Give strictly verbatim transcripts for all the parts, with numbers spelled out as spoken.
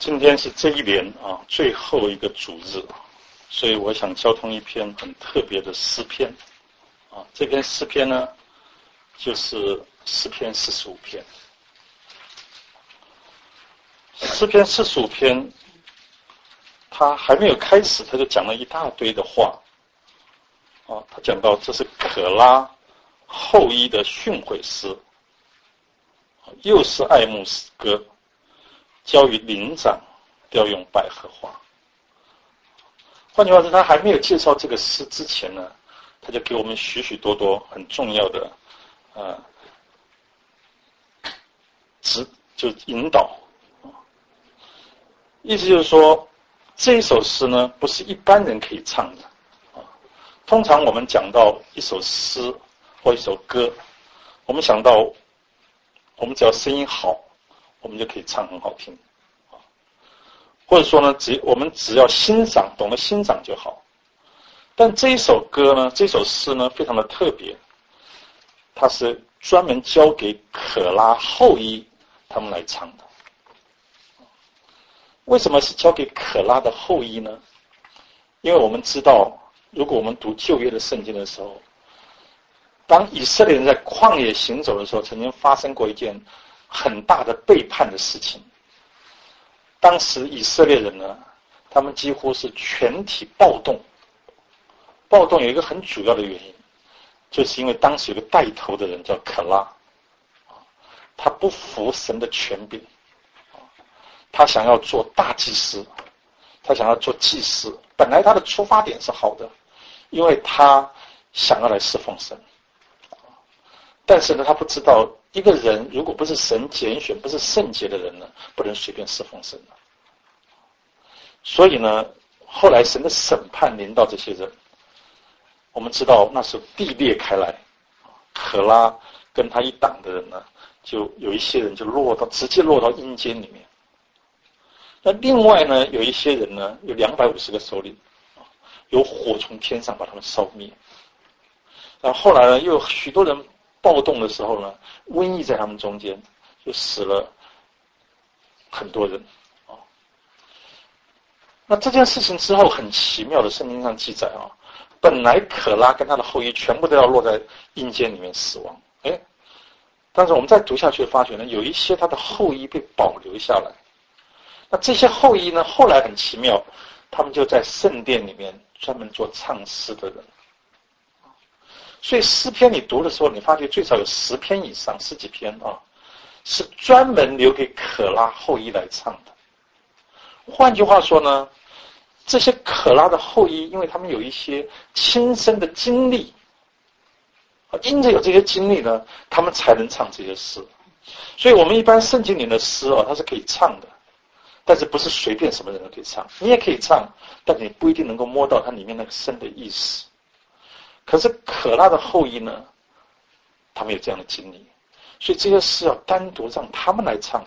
今天是这一年啊最后一个主日，所以我想交通一篇很特别的诗篇啊。这篇诗篇呢，就是诗篇四十五篇。诗篇四十五篇，他还没有开始，他就讲了一大堆的话啊。他讲到这是可拉后裔的训诲诗，又是爱慕诗歌。交于灵长，调用百合花。换句话说，他还没有介绍这个诗之前呢，他就给我们许许多多很重要的呃指就引导。意思就是说，这一首诗呢，不是一般人可以唱的啊。通常我们讲到一首诗或一首歌，我们想到我们只要声音好，我们就可以唱很好听，或者说呢，只我们只要欣赏，懂得欣赏就好。但这一首歌呢，这首诗呢，非常的特别，它是专门交给可拉后裔他们来唱的。为什么是交给可拉的后裔呢？因为我们知道，如果我们读旧约的圣经的时候，当以色列人在旷野行走的时候，曾经发生过一件很大的背叛的事情。当时以色列人呢，他们几乎是全体暴动。暴动有一个很主要的原因，就是因为当时有个带头的人叫可拉，他不服神的权柄，他想要做大祭司，他想要做祭司。本来他的出发点是好的，因为他想要来侍奉神。但是呢，他不知道一个人如果不是神拣选，不是圣洁的人呢，不能随便侍奉神的。所以呢，后来神的审判临到这些人。我们知道那时候地裂开来，可拉跟他一党的人呢，就有一些人就落到直接落到阴间里面。那另外呢，有一些人呢，有两百五十个首领，有火从天上把他们烧灭。然后后来呢，又有许多人暴动的时候呢，瘟疫在他们中间，就死了很多人啊。那这件事情之后，很奇妙的，圣经上记载啊，本来可拉跟他的后裔全部都要落在阴间里面死亡，哎，但是我们再读下去发觉呢，有一些他的后裔被保留下来。那这些后裔呢，后来很奇妙，他们就在圣殿里面专门做唱诗的人。所以诗篇你读的时候，你发觉最少有十篇以上，十几篇啊，是专门留给可拉后裔来唱的。换句话说呢，这些可拉的后裔，因为他们有一些亲身的经历，因着有这些经历呢，他们才能唱这些诗。所以我们一般圣经里的诗啊，它是可以唱的，但是不是随便什么人都可以唱。你也可以唱，但你不一定能够摸到它里面那个深的意思。可是可拉的后裔呢，他们有这样的经历，所以这些诗要单独让他们来唱的。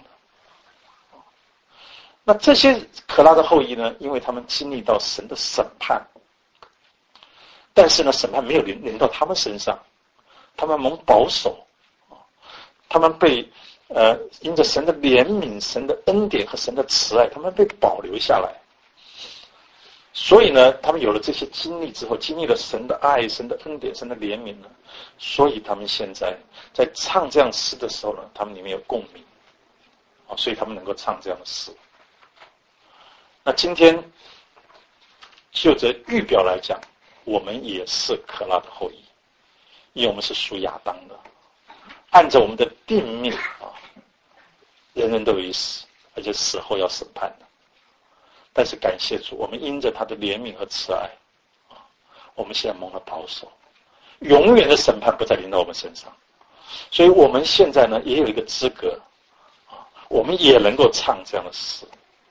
那这些可拉的后裔呢，因为他们经历到神的审判，但是呢，审判没有临临到他们身上，他们蒙保守，他们被呃因着神的怜悯、神的恩典和神的慈爱，他们被保留下来。所以呢，他们有了这些经历之后，经历了神的爱、神的恩典、神的怜悯呢，所以他们现在在唱这样诗的时候呢，他们里面有共鸣，啊，所以他们能够唱这样的诗。那今天就这预表来讲，我们也是可拉的后裔，因为我们是属亚当的，按照我们的定命啊，人人都有一死，而且死后要审判的。但是感谢主，我们因着他的怜悯和慈爱，啊，我们现在蒙了保守，永远的审判不再临到我们身上，所以我们现在呢也有一个资格，啊，我们也能够唱这样的诗。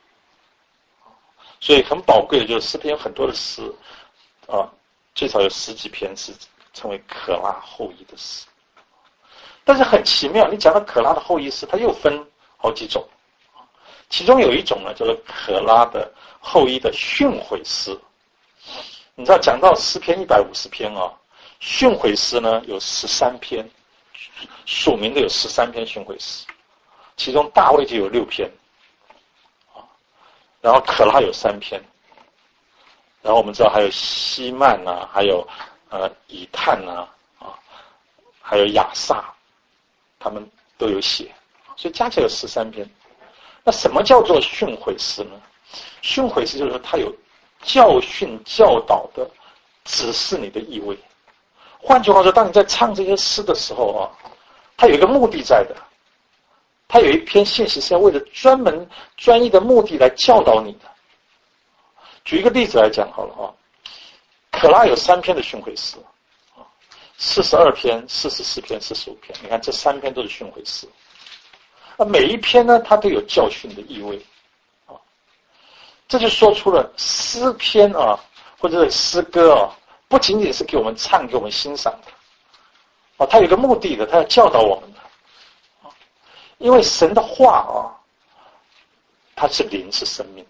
所以很宝贵的就是诗篇有很多的诗，啊，最少有十几篇是称为可拉后裔的诗。但是很奇妙，你讲到可拉的后裔诗，它又分好几种。其中有一种呢，叫做可拉的后裔的训诲诗。你知道，讲到诗篇一百五十篇啊，训诲诗呢有十三篇，署名的有十三篇训诲诗，其中大卫就有六篇，啊， 然后可拉有三篇，然后我们知道还有希曼啊，还有呃以探啊，啊，还有亚萨，他们都有写，所以加起来有十三篇。那什么叫做训诲诗呢？训诲诗就是说它有教训教导的指示你的意味。换句话说，当你在唱这些诗的时候啊，它有一个目的在的，它有一篇信息是要为了专门专一的目的来教导你的。举一个例子来讲好了啊，可拉有三篇的训诲诗，四十二篇、四十四篇、四十五篇，你看这三篇都是训诲诗。啊，每一篇呢，它都有教训的意味，啊，这就说出了诗篇啊，或者是诗歌啊，不仅仅是给我们唱、给我们欣赏的，啊，它有个目的的，它要教导我们的，啊，因为神的话啊，它是灵，是生命。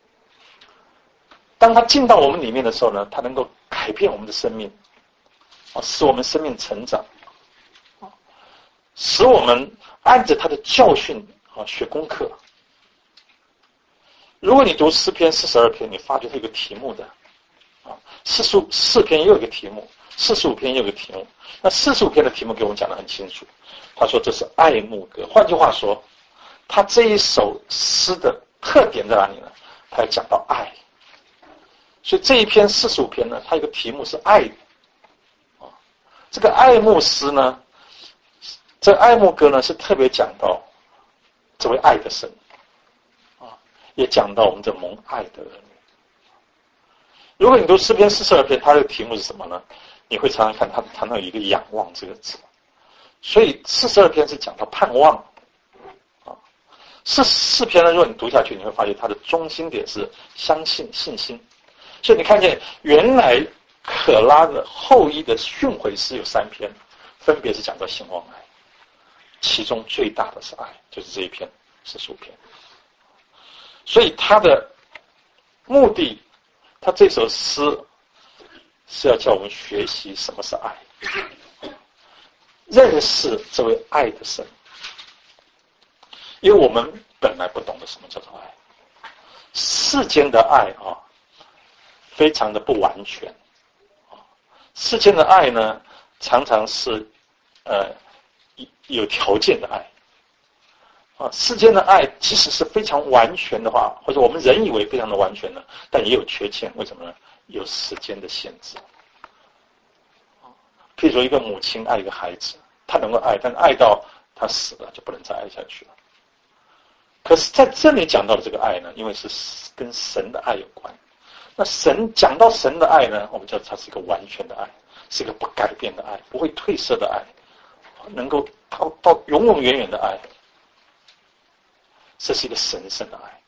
当它进到我们里面的时候呢，它能够改变我们的生命，啊，使我们生命成长，啊，使我们按着他的教训啊学功课。如果你读诗篇四十二篇，你发觉它有个题目的，啊，四十四篇又有一个题目，四十五篇又有一个题目。那四十五篇的题目给我们讲得很清楚，他说这是爱慕歌。换句话说，他这一首诗的特点在哪里呢？他要讲到爱。所以这一篇四十五篇呢，它有个题目是爱，啊，这个爱慕诗呢，这爱慕歌呢是特别讲到这位爱的神，啊，也讲到我们这蒙爱的人。如果你读诗篇四十二篇，它的题目是什么呢？你会常常看它常常有一个仰望这个字，所以四十二篇是讲到盼望，啊，四十四篇呢，如果你读下去，你会发现它的中心点是相信信心。所以你看见原来可拉的后裔的训诲诗有三篇，分别是讲到信望爱，其中最大的是爱，就是这一篇四十五篇。所以他的目的，他这首诗是要叫我们学习什么是爱，认识这位爱的神，因为我们本来不懂得什么叫做爱，世间的爱啊非常的不完全，世间的爱呢，常常是呃有条件的爱，啊，世间的爱即使是非常完全的话，或者我们人以为非常的完全呢，但也有缺陷。为什么呢？有时间的限制。譬如说，一个母亲爱一个孩子，他能够爱，但爱到他死了就不能再爱下去了。可是在这里讲到的这个爱呢，因为是跟神的爱有关。那神讲到神的爱呢，我们叫它是一个完全的爱，是一个不改变的爱，不会褪色的爱，能够到到永永远远的爱，这是一个神圣的爱。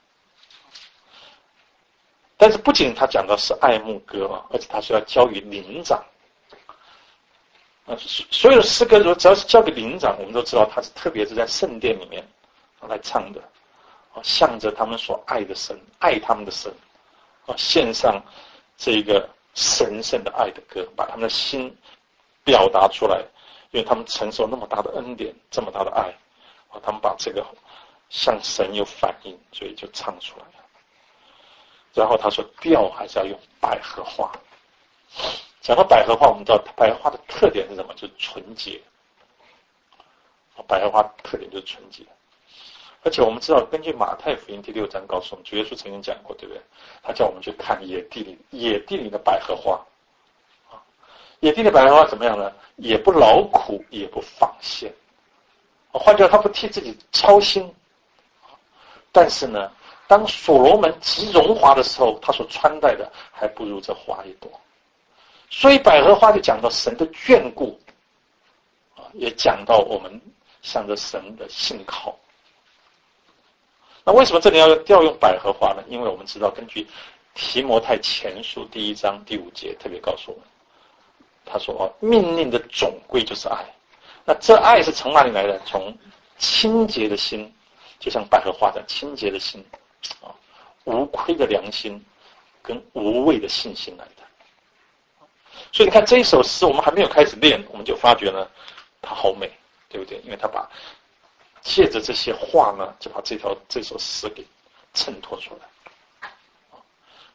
但是不仅他讲到是爱慕歌啊，而且他说要交于灵长。啊，所有的诗歌如果只要是交给灵长，我们都知道他是特别是在圣殿里面来唱的，啊，向着他们所爱的神，爱他们的神。啊，献上这个神圣的爱的歌，把他们的心表达出来，因为他们承受那么大的恩典，这么大的爱，啊，他们把这个向神有反应，所以就唱出来了。然后他说调还是要用百合花。讲到百合花，我们知道百合花的特点是什么？就是纯洁。百合花的特点就是纯洁。而且我们知道，根据马太福音第六章告诉我们，主耶稣曾经讲过，对不对？他叫我们去看野地里野地里的百合花，啊，野地的百合花怎么样呢？也不劳苦，也不纺线，啊，换句话，他不替自己操心。但是呢，当所罗门极荣华的时候，他所穿戴的还不如这花一朵。所以百合花就讲到神的眷顾，啊，也讲到我们向着神的信靠。那为什么这里要调用百合花呢？因为我们知道，根据提摩太前书第一章第五节特别告诉我们，他说哦，命令的总归就是爱。那这爱是从哪里来的？从清洁的心，就像百合花的清洁的心，啊，无亏的良心跟无畏的信心来的。所以你看这一首诗，我们还没有开始练，我们就发觉呢，它好美，对不对？因为它把借着这些话呢，就把这条这首诗给衬托出来。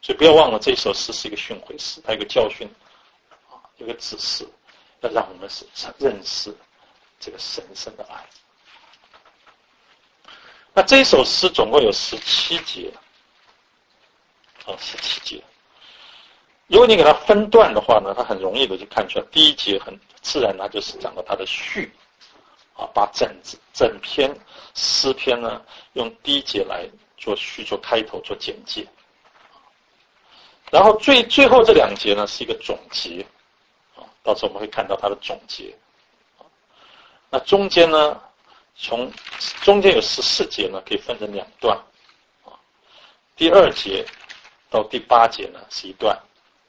所以不要忘了，这一首诗是一个训诲诗，它有一个教训，啊，有一个指示，要让我们是认识这个神圣的爱。那这一首诗总共有十七节，啊，十七节。如果你给它分段的话呢，它很容易的就看出来。第一节很自然，它就是讲到它的序，啊，把整整篇诗篇呢用第一节来做序、做开头、做简介。然后最最后这两节呢是一个总结，啊，到时候我们会看到它的总结。那中间呢，从中间有十四节呢，可以分成两段，啊，第二节到第八节呢是一段，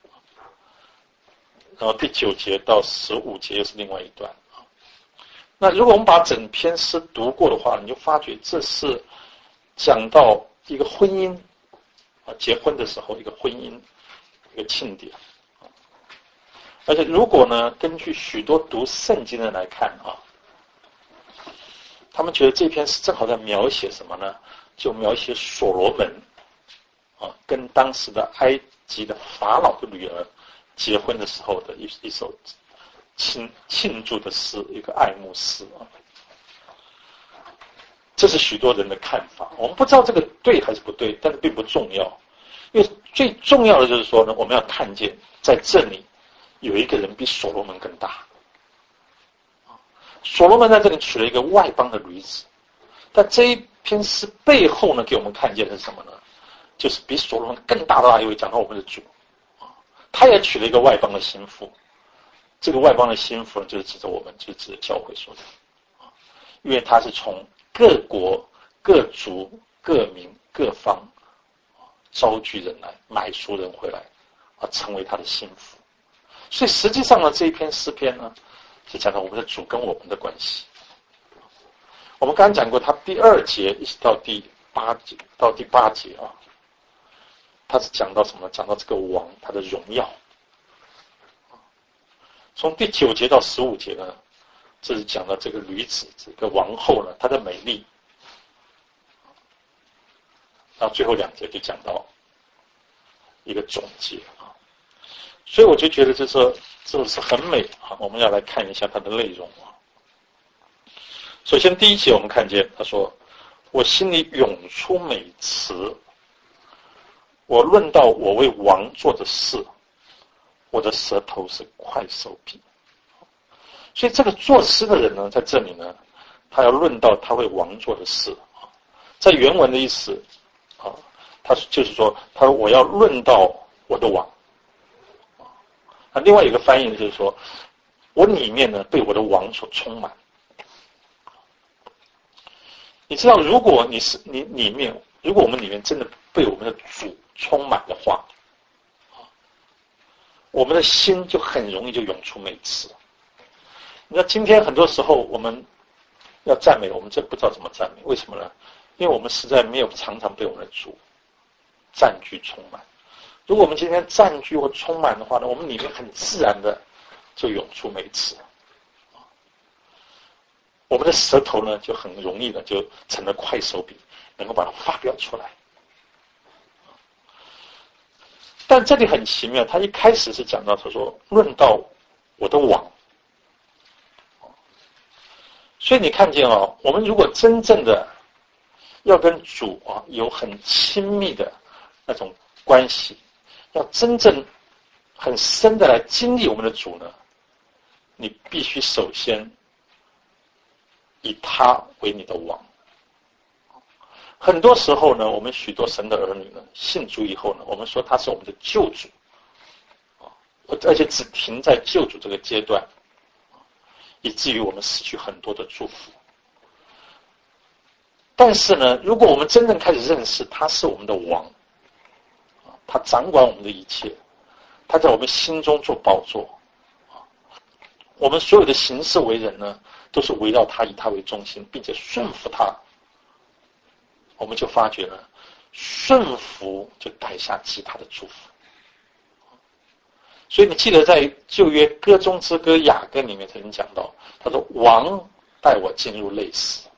然后第九节到十五节又是另外一段。那如果我们把整篇诗读过的话，你就发觉这是讲到一个婚姻啊，结婚的时候一个婚姻一个庆典。而且如果呢，根据许多读圣经的人来看啊，他们觉得这篇诗正好在描写什么呢？就描写所罗门啊跟当时的埃及的法老的女儿结婚的时候的一一首庆庆祝的诗，一个爱慕诗啊。这是许多人的看法，我们不知道这个对还是不对，但是并不重要，因为最重要的就是说呢，我们要看见在这里有一个人比所罗门更大。所罗门在这里娶了一个外邦的女子，但这一篇诗背后呢，给我们看见的是什么呢？就是比所罗门更大的那一位，讲到我们的主，他也娶了一个外邦的心腹，这个外邦的心腹就是指着我们，就是指着教会说的，因为他是从各国、各族、各民、各方招聚人来，买赎人回来，啊，成为他的心腹。所以实际上呢，这一篇诗篇呢，是讲到我们的主跟我们的关系。我们刚刚讲过，他第二节一直到第八节，到第八节啊，他是讲到什么？讲到这个王他的荣耀。从第九节到十五节呢，这是讲到这个女子，这个王后呢，她的美丽。然后最后两节就讲到一个总结啊，所以我就觉得这是这是很美啊。我们要来看一下它的内容啊。首先第一节我们看见他说：“我心里涌出美词，我论到我为王做的事，我的舌头是快手笔。”所以这个作诗的人呢，在这里呢，他要论到他为王做的事啊。在原文的意思啊，他就是说，他说我要论到我的王啊。那另外一个翻译就是说，我里面呢被我的王所充满。你知道，如果你是你里面，如果我们里面真的被我们的主充满的话，我们的心就很容易就涌出美词。那今天很多时候我们要赞美，我们真不知道怎么赞美，为什么呢？因为我们实在没有常常被我们的主占据充满。如果我们今天占据或充满的话呢，我们里面很自然的就涌出美词。我们的舌头呢，就很容易的就成了快手笔，能够把它发表出来。但这里很奇妙，他一开始是讲到他说论到我的网，所以你看见哦，我们如果真正的要跟主啊有很亲密的那种关系，要真正很深的来经历我们的主呢，你必须首先以他为你的王。很多时候呢，我们许多神的儿女呢，信主以后呢，我们说他是我们的救主，而且只停在救主这个阶段，以至于我们失去很多的祝福。但是呢，如果我们真正开始认识他是我们的王，他掌管我们的一切，他在我们心中做宝座，我们所有的行事为人呢，都是围绕他，以他为中心，并且顺服他，我们就发觉呢，顺服就带下其他的祝福。所以你记得在旧约歌中之歌雅歌里面曾经讲到，他说王带我进入类似，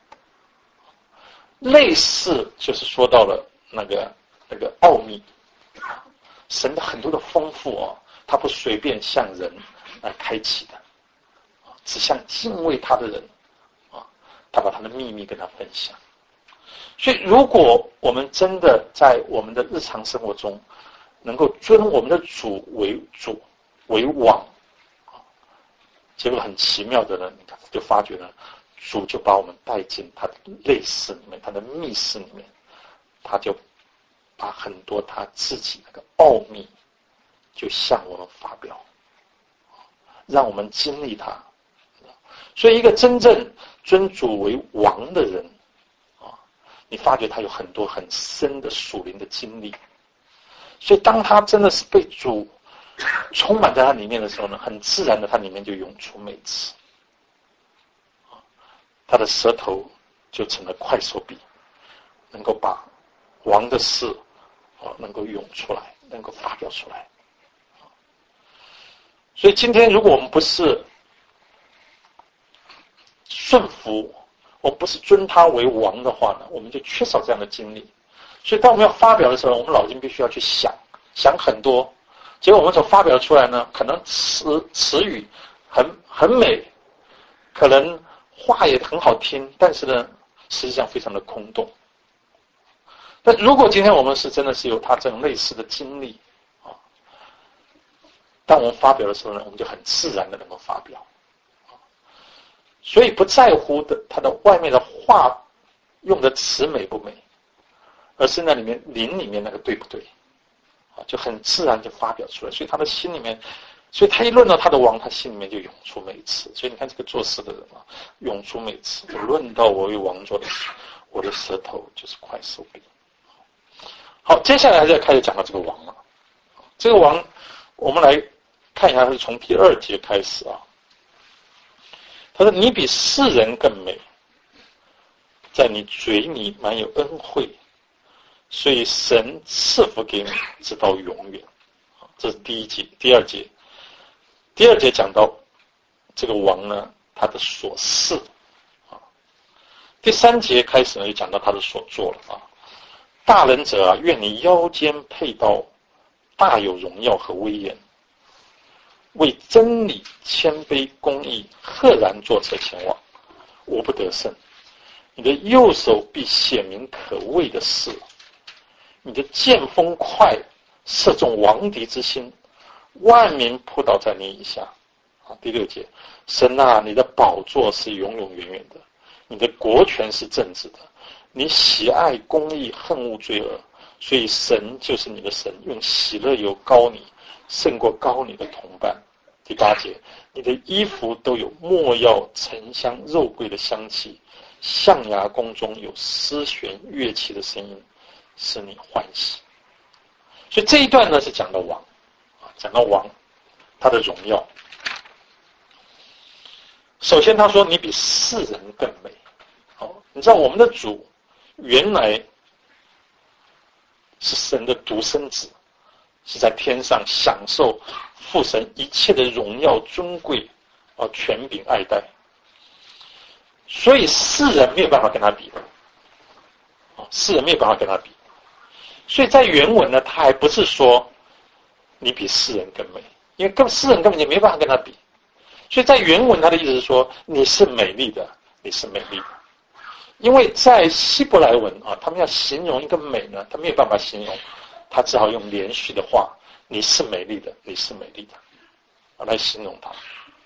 类似就是说到了那个那个奥秘， 神的很多的丰富哦，他不随便向人来开启的，只向敬畏他的人啊，他把他的秘密跟他分享。所以如果我们真的在我们的日常生活中能够尊我们的主为主为王，结果很奇妙的呢，你看就发觉呢，主就把我们带进他的内室里面，他的密室里面，他就把很多他自己那个奥秘就向我们发表，让我们经历他。所以一个真正尊主为王的人啊，你发觉他有很多很深的属灵的经历。所以当他真的是被主充满在他里面的时候呢，很自然的他里面就涌出美词，他的舌头就成了快手笔，能够把王的事啊能够涌出来，能够发表出来。所以今天如果我们不是顺服，我们不是尊他为王的话呢，我们就缺少这样的经历。所以当我们要发表的时候，我们脑筋必须要去想想很多，结果我们所发表出来呢，可能词词语很很美，可能话也很好听，但是呢实际上非常的空洞。但如果今天我们是真的是有他这种类似的经历啊，当我们发表的时候呢，我们就很自然的能够发表。所以不在乎的他的外面的话用的词美不美，而是那里面灵里面那个对不对啊，就很自然就发表出来。所以他的心里面，所以他一论到他的王，他心里面就涌出美词。所以你看这个做事的人啊，涌出美词，就论到我为王做的事，我的舌头就是快手笔。好，接下来就开始讲到这个王了。这个王我们来看一下，是从第二节开始啊。他说：“你比世人更美，在你嘴里满有恩惠，所以神赐福给你，直到永远。”这是第一节。第二节，第二节讲到这个王呢，他的所事啊。第三节开始呢，就讲到他的所做了啊。大人者啊，愿你腰间佩刀，大有荣耀和威严。为真理、谦卑、公义，赫然坐车前往，无不得胜。你的右手必显明可畏的事，你的剑锋快，射中王敌之心，万民扑倒在你以下。啊，第六节，神啊，你的宝座是永永远远的，你的国权是正直的，你喜爱公义，恨恶罪恶，所以神就是你的神，用喜乐油膏你，胜过膏你的同伴。第八节，你的衣服都有没药、沉香、肉桂的香气，象牙宫中有丝弦乐器的声音，使你欢喜。所以这一段呢是讲到王，讲到王他的荣耀。首先他说你比世人更美。哦，你知道我们的主原来是神的独生子，是在天上享受父神一切的荣耀、尊贵、啊权柄、爱戴，所以世人没有办法跟他比的，啊，世人没有办法跟他比。所以在原文呢，他还不是说你比世人更美，因为跟世人根本就没办法跟他比。所以在原文他的意思是说你是美丽的，你是美丽的。因为在希伯来文啊，他们要形容一个美呢，他没有办法形容，他只好用连续的话，你是美丽的，你是美丽的，啊，来形容他。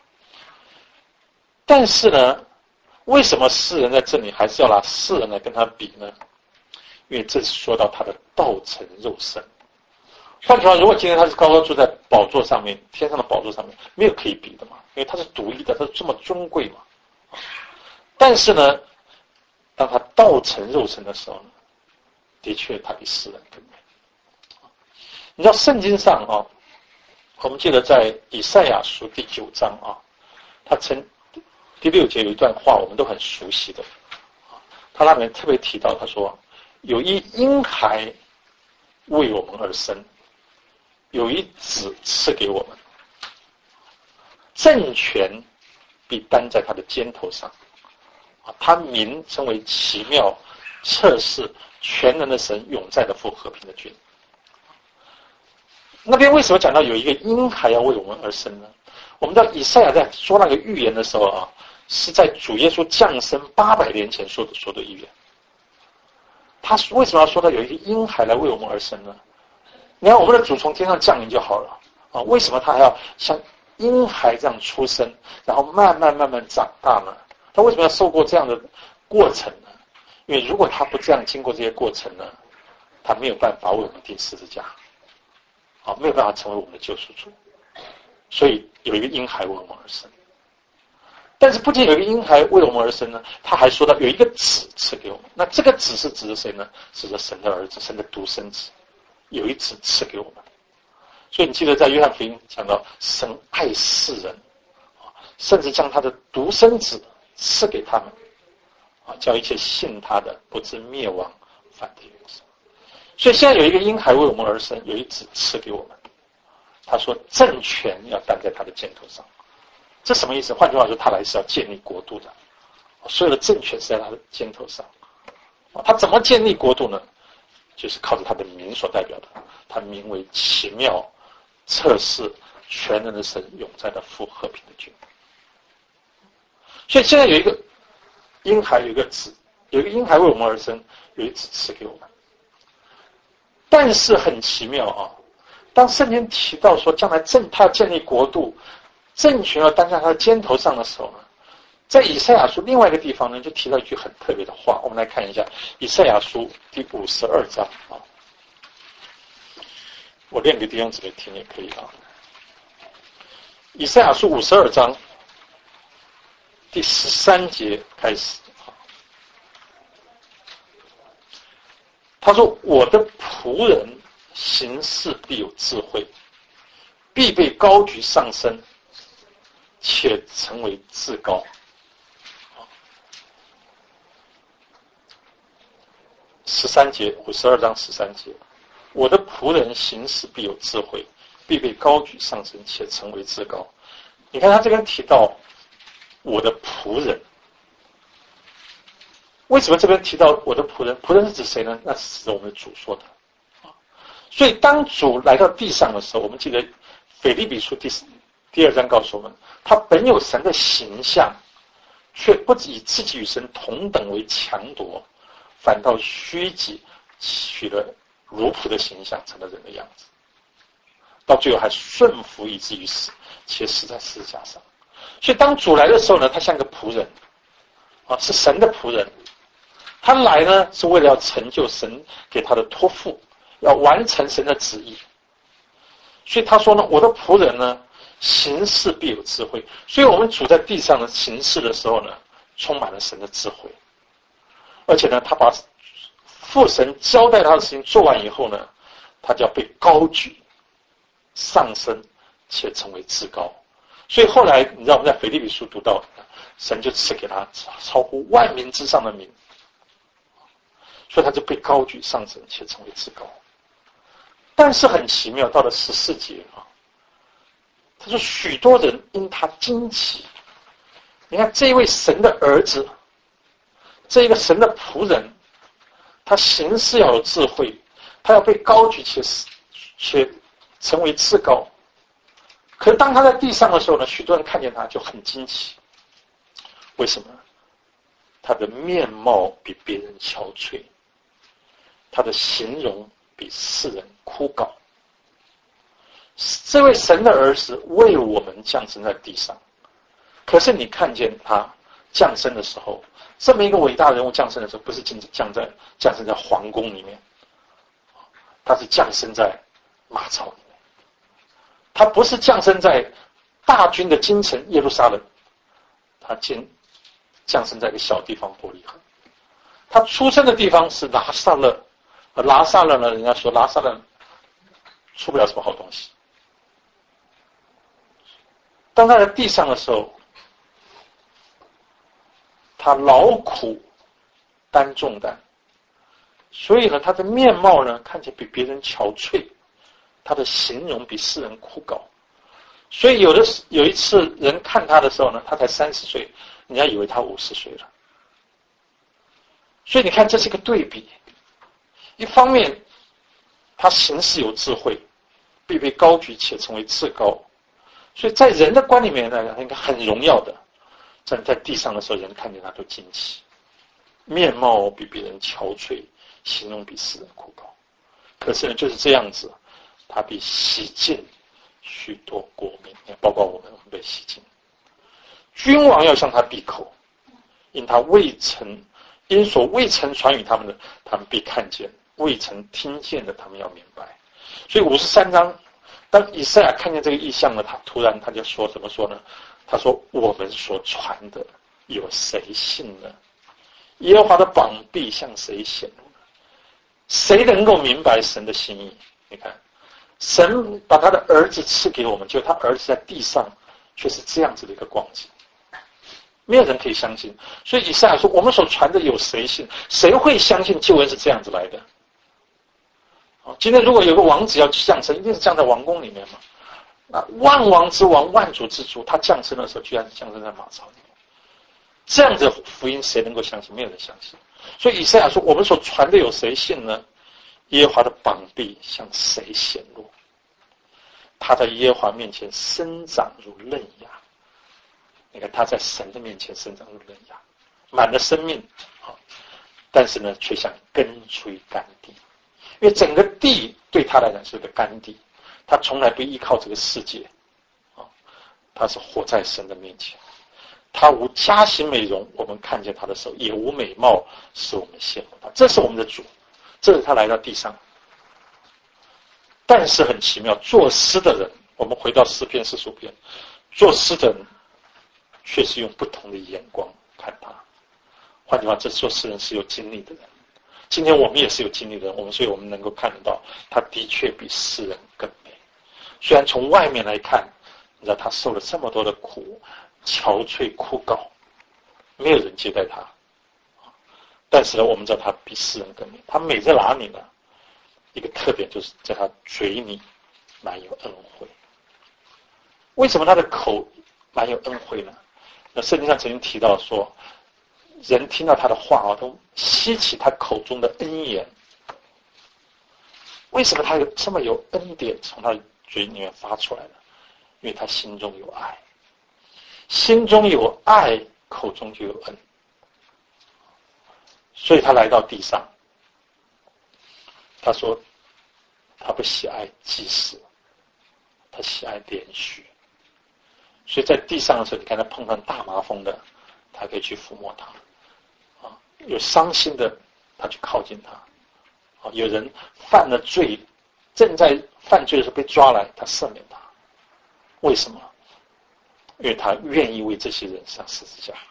但是呢，为什么世人在这里还是要拿世人来跟他比呢？因为这是说到他的道成肉身。换句话，如果今天他是高高坐在宝座上面，天上的宝座上面，没有可以比的嘛，因为他是独一的，他是这么尊贵嘛。但是呢，当他道成肉身的时候呢，的确他比世人更美。你知道圣经上啊，我们记得在以赛亚书第九章啊，他曾第六节有一段话我们都很熟悉的，他那里面特别提到，他说有一婴孩为我们而生，有一子赐给我们，政权必担在他的肩头上，他名称为奇妙、测试、全能的神、永在的父、和平的君。 那边为什么讲到有一个婴孩要为我们而生呢？我们知道以赛亚在说那个预言的时候啊，是在主耶稣降生八百年前说的说的预言。他为什么要说到有一个婴孩来为我们而生呢？你看我们的主从天上降临就好了啊，为什么他还要像婴孩这样出生，然后慢慢慢慢长大呢？他为什么要受过这样的过程呢？因为如果他不这样经过这些过程呢，他没有办法为我们钉十字架，啊，没有办法成为我们的救赎主。所以有一个婴孩为我们而生。但是不仅有一个婴孩为我们而生呢，他还说到有一个子赐给我们。那这个子是指的谁呢？指的神的儿子，神的独生子，有一子赐给我们。所以你记得在约翰福音讲到神爱世人，甚至将他的独生子赐给他们，啊，叫一切信他的不至灭亡，反得永生。所以现在有一个婴孩为我们而生，有一子赐给我们。他说政权要担在他的肩头上。这什么意思？换句话说，他来是要建立国度的，所有的政权是在他的肩头上。他怎么建立国度呢？就是靠着他的名所代表的，他名为奇妙、测试、全能的神，永在的父，和平的君。所以现在有一个婴孩，有一个子，有一个婴孩为我们而生，有一子赐给我们。但是很奇妙啊，当圣经提到说将来政他要建立国度，政权要担在他的肩头上的时候呢，在以赛亚书另外一个地方呢，就提到一句很特别的话。我们来看一下以赛亚书第五十二章啊，我念给弟兄姊妹听也可以啊。以赛亚书五十二章第十三节开始，他说：“我的仆人行事必有智慧，必被高举上升，且成为至高。”十三节，五十二章十三节，我的仆人行事必有智慧，必被高举上升，且成为至高。你看他这边提到我的仆人，为什么这边提到我的仆人？仆人是指谁呢？那是指我们的主说的。所以当主来到地上的时候，我们记得腓立比书第第二章告诉我们，他本有神的形象，却不以自己与神同等为强夺，反倒虚己，取了奴仆的形象，成了人的样子，到最后还顺服以至于死，且死在十字架上。所以当主来的时候呢，他像个仆人啊，是神的仆人。他来呢，是为了要成就神给他的托付，要完成神的旨意。所以他说呢，我的仆人呢，行事必有智慧。所以我们主在地上的行事的时候呢，充满了神的智慧。而且呢，他把父神交代他的事情做完以后呢，他就要被高举上升，且成为至高。所以后来你知道我们在腓立比书读到，神就赐给他超乎万民之上的名，所以他就被高举上升，且成为至高。但是很奇妙，到了十四节啊，他说许多人因他惊奇。你看这一位神的儿子，这一个神的仆人，他行事要有智慧，他要被高举且且成为至高。可是当他在地上的时候呢，许多人看见他就很惊奇。为什么？他的面貌比别人憔悴，他的形容比世人枯槁。这位神的儿子为我们降生在地上，可是你看见他降生的时候，这么一个伟大人物降生的时候，不是降在降生在皇宫里面，他是降生在马槽里面。他不是降生在大军的京城耶路撒冷，他降降生在一个小地方伯利恒。他出生的地方是拿撒勒，而拿撒勒呢，人家说拿撒勒出不了什么好东西。当他在地上的时候，他劳苦担重担，所以呢，他的面貌呢看起来比别人憔悴，他的形容比世人枯槁。所以有的有一次人看他的时候呢，他才三十岁，人家以为他五十岁了。所以你看，这是一个对比。一方面他行事有智慧， 必被高举且成为至高。所以在人的观里面呢，他应该很荣耀的。站在地上的时候，人看见他都惊奇，面貌比别人憔悴，形容比世人枯槁。可是呢，就是这样子，他被洗净许多国民，包括我们，我们被洗净。君王要向他闭口，因他未曾，因所未曾传与他们的，他们必看见；未曾听见的，他们要明白。所以五十三章，当以赛亚看见这个异象呢，他突然他就说怎么说呢？他说：“我们所传的，有谁信呢？耶和华的膀臂向谁显露呢？谁能够明白神的心意？你看，神把他的儿子赐给我们，就他儿子在地上却是这样子的一个光景，没有人可以相信。所以以赛亚说：我们所传的有谁信？谁会相信救恩是这样子来的？今天如果有个王子要降生，一定是降在王宫里面嘛。那万王之王、万主之主，他降生的时候，居然是降生在马槽里面。这样子的福音，谁能够相信？没有人相信。所以以赛亚说：我们所传的有谁信呢？耶和华的膀臂向谁显露？他在耶和华面前生长如嫩芽。你看他在神的面前生长如嫩芽，满了生命，但是呢，却像根出于干地，因为整个地对他来讲是个干地。他从来不依靠这个世界，他是活在神的面前。他无佳形美容，我们看见他的时候，也无美貌使我们羡慕他。这是我们的主，这是他来到地上。但是很奇妙，作诗的人，我们回到诗篇四十五篇，作诗的人却是用不同的眼光看他。换句话，这作诗人是有经历的人。今天我们也是有经历的人，我们所以我们能够看得到，他的确比世人更美。虽然从外面来看，你知道他受了这么多的苦，憔悴枯槁，没有人接待他。但是呢，我们知道他比世人更美。他美在哪里呢？一个特点就是在他嘴里满有恩惠。为什么他的口满有恩惠呢？那圣经上曾经提到说，人听到他的话啊，都吸起他口中的恩言。为什么他有这么有恩典从他嘴里面发出来呢？因为他心中有爱，心中有爱，口中就有恩。所以他来到地上，他说他不喜爱祭祀，他喜爱连续。所以在地上的时候，你看他碰上大麻风的，他可以去抚摸他。有伤心的，他去靠近他；有人犯了罪，正在犯罪的时候被抓来，他赦免他。为什么？因为他愿意为这些人上十字架。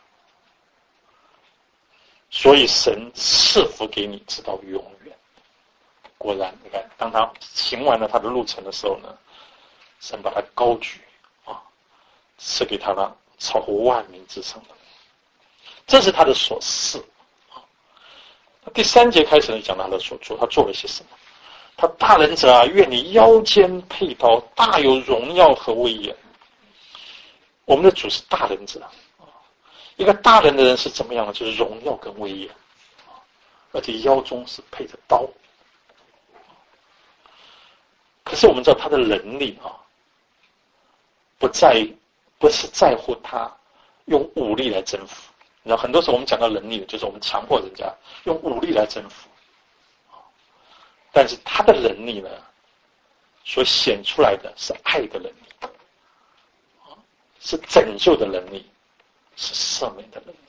所以神赐福给你，直到永远。果然，你看，当他行完了他的路程的时候呢，神把他高举啊，赐给他那超乎万民之上的。这是他的所事。第三节开始呢，讲到他的所做，他做了些什么？他大人者啊，愿你腰间佩刀，大有荣耀和威严。我们的主是大人者，一个大人的人是怎么样的？就是荣耀跟威严，而且腰中是配着刀。可是我们知道他的能力啊，不在不是在乎他用武力来征服。你知道，很多时候我们讲到能力，就是我们强迫人家用武力来征服。但是他的能力呢，所显出来的是爱的能力，是拯救的能力，是赦免的能力，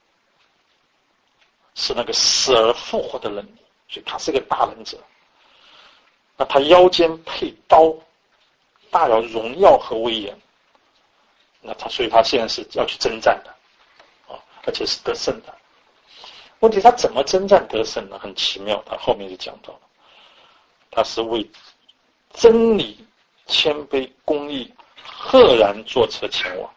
是那个死而复活的能力。所以他是个大能者。那他腰间佩刀，大有荣耀和威严。那他所以他现在是要去征战的。而且是得胜的。问题他怎么征战得胜呢？很奇妙，他后面就讲到了，他是为真理、谦卑、公义赫然坐车前往。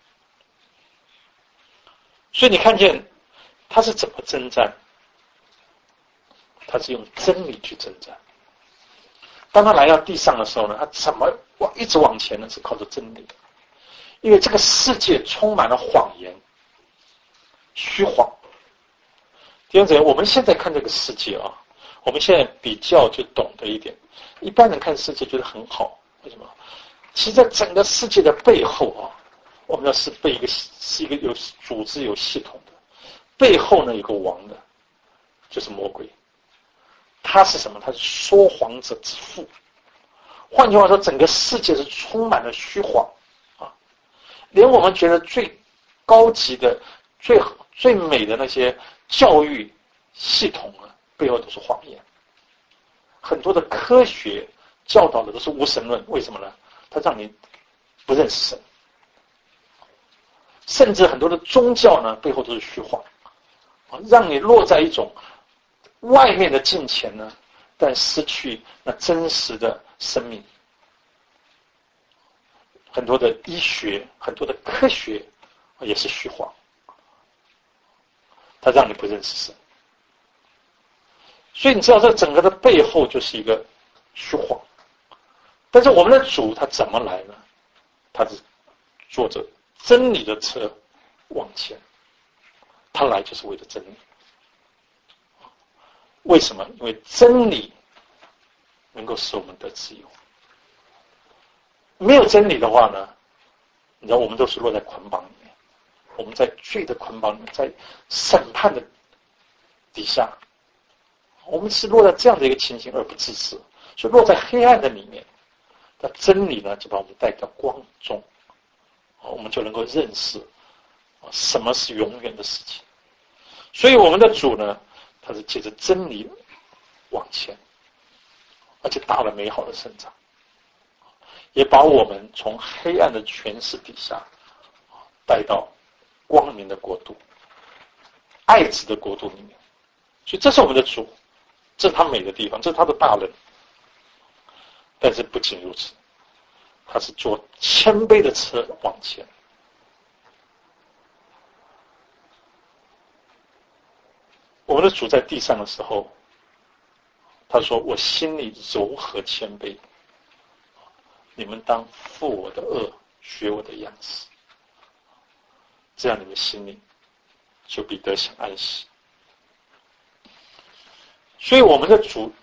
所以你看见他是怎么征战？他是用真理去征战。当他来到地上的时候呢，他怎么往一直往前呢？是靠着真理。因为这个世界充满了谎言。虚晃。弟兄姊妹，我们现在看这个世界啊，我们现在比较就懂得一点。一般人看世界觉得很好， 为什么？其实在整个世界的背后啊，我们要是被一个是一个有组织有系统的，背后呢有个王的，就是魔鬼。他是什么？他是说谎者之父。换句话说，整个世界是充满了虚谎啊！连我们觉得最高级的、最最美的那些教育系统啊，背后都是谎言。很多的科学教导的都是无神论，为什么呢？它让你不认识神。甚至很多的宗教呢，背后都是虚谎，让你落在一种外面的金钱呢，但失去那真实的生命。很多的医学，很多的科学也是虚谎，它让你不认识神。所以你知道这整个的背后就是一个虚谎。但是我们的主他怎么来呢？他是坐着真理的车往前，他来就是为了真理。为什么？因为真理能够使我们得自由。没有真理的话呢，你知道我们都是落在捆绑里面，我们在罪的捆绑里面，在审判的底下，我们是落在这样的一个情形而不自知，所以落在黑暗的里面。那真理呢，就把我们带到光中，我们就能够认识什么是永远的事情。所以我们的主呢，他是借着真理往前，而且大了美好的生长，也把我们从黑暗的权势底下带到光明的国度、爱子的国度里面。所以这是我们的主，这是他美的地方，这是他的大能。但是不仅如此，他是坐谦卑的车往前。我们的主在地上的时候，他说：“我心里柔和谦卑，你们当负我的恶，学我的样式，这样你们心里就必得享安息。”所以我们的主，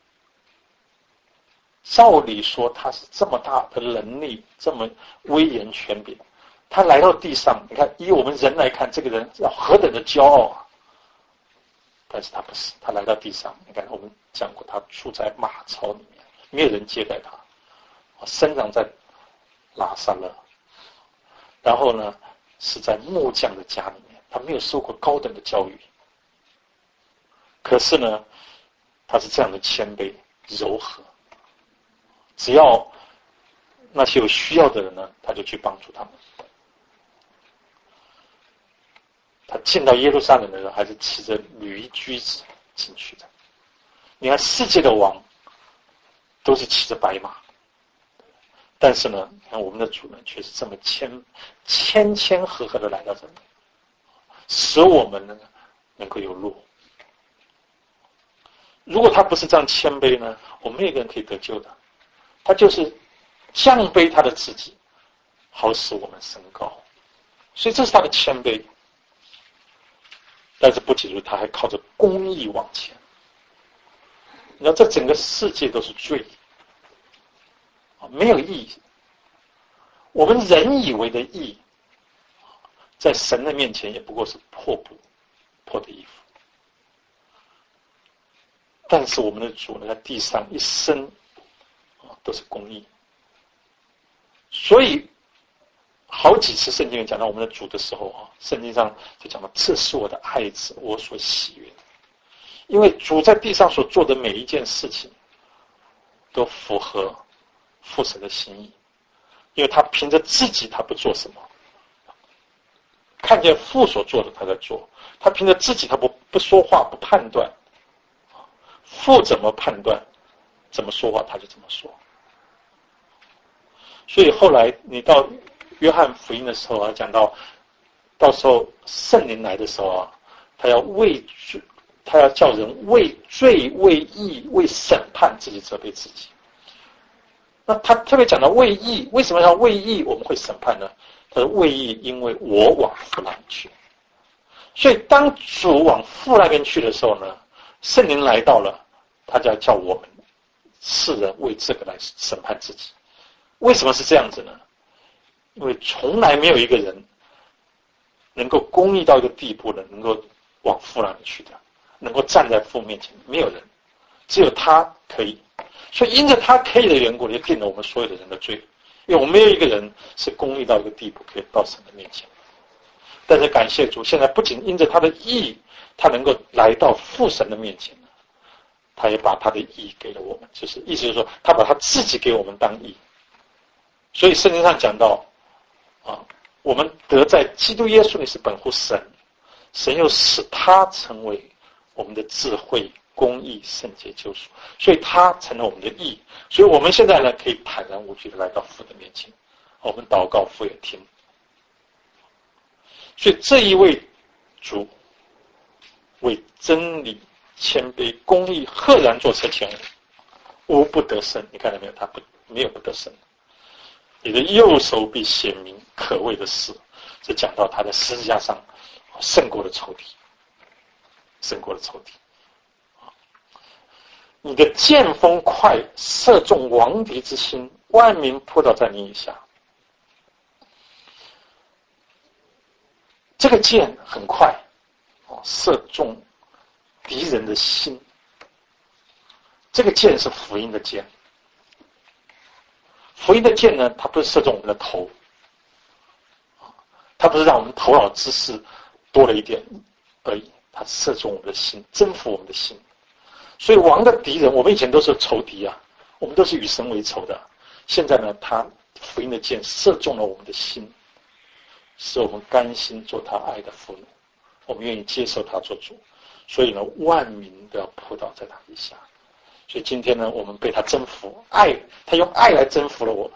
照理说他是这么大的能力，这么威严权柄，他来到地上，你看以我们人来看，这个人要何等的骄傲啊！但是他不是，他来到地上，你看我们讲过，他住在马槽里面，没有人接待他，生长在拉萨勒，然后呢是在木匠的家里面，他没有受过高等的教育，可是呢他是这样的谦卑柔和，只要那些有需要的人呢，他就去帮助他们。他进到耶路撒冷的时候，还是骑着驴驹子进去的。你看世界的王都是骑着白马，但是呢，看我们的主人却是这么谦谦谦和和的来到这里，使我们呢能够有路。如果他不是这样谦卑呢，我们没有一个人可以得救的。他就是降卑他的自己，好使我们升高。所以这是他的谦卑。但是不仅如他还靠着公义往前。你知道这整个世界都是罪，没有义。我们人以为的义，在神的面前也不过是破布破的衣服。但是我们的主呢，在地上一生都是公义。所以好几次圣经里讲到我们的主的时候啊，圣经上就讲到这是我的爱子，我所喜悦的。因为主在地上所做的每一件事情都符合父神的心意，因为他凭着自己他不做什么，看见父所做的他在做，他凭着自己他不不说话不判断，父怎么判断怎么说话他就怎么说。所以后来你到约翰福音的时候啊，讲到到时候圣灵来的时候啊，他要为罪，他要叫人为罪为义为审判自己责备自己。那他特别讲到为义，为什么要为义我们会审判呢？他说为义因为我往父那里去。所以当主往父那边去的时候呢，圣灵来到了，他就要叫我们世人为这个来审判自己。 为什么是这样子呢？因为从来没有一个人能够公义到一个地步的，能够往父那里去的，能够站在父面前，没有人，只有他可以。所以因着他可以的缘故，也定了我们所有的人的罪。因为我们没有一个人是公义到一个地步可以到神的面前。但是感谢主，现在不仅因着他的义，他能够来到父神的面前，他也把他的义给了我们，就是意思就是说，他把他自己给我们当义。所以圣经上讲到啊，我们得在基督耶稣里是本乎神，神又使他成为我们的智慧、公义、圣洁、救赎，所以他成了我们的义。所以我们现在呢，可以坦然无惧的来到父的面前，我们祷告，父也听。所以这一位主为真理、谦卑、公义赫然做车前人，无不得胜。你看到没有？他不没有不得胜。你的右手必显明可畏的事，这讲到他在十字架上胜过了仇敌，胜过了仇敌。你的剑锋快，射中王敌之心，万民扑倒在你以下。这个箭很快，射中敌人的心。这个箭是福音的箭。福音的箭呢，它不是射中我们的头，它不是让我们头脑知识多了一点而已，它射中我们的心，征服我们的心。所以王的敌人，我们以前都是仇敌啊，我们都是与神为仇的。现在呢，他福音的箭射中了我们的心，使我们甘心做他爱的俘虏，我们愿意接受他做主。所以呢，万民都要扑倒在他以下。所以今天呢，我们被他征服，爱他用爱来征服了我们，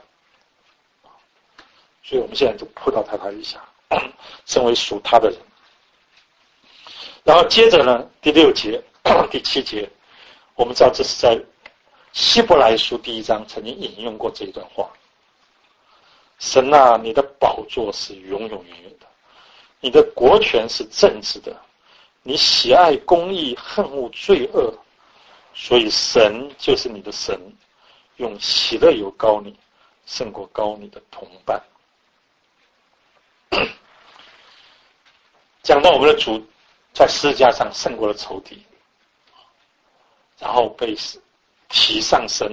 所以我们现在就扑倒在他以下，成为属他的人。然后接着呢，第六节、第七节，我们知道这是在希伯来书第一章曾经引用过这一段话：神啊，你的宝座是永永远远的，你的国权是正直的，你喜爱公义，恨恶罪恶。所以神就是你的神，用喜乐油膏你，胜过膏你的同伴。讲到我们的主在十字架上胜过了仇敌，然后被提上身，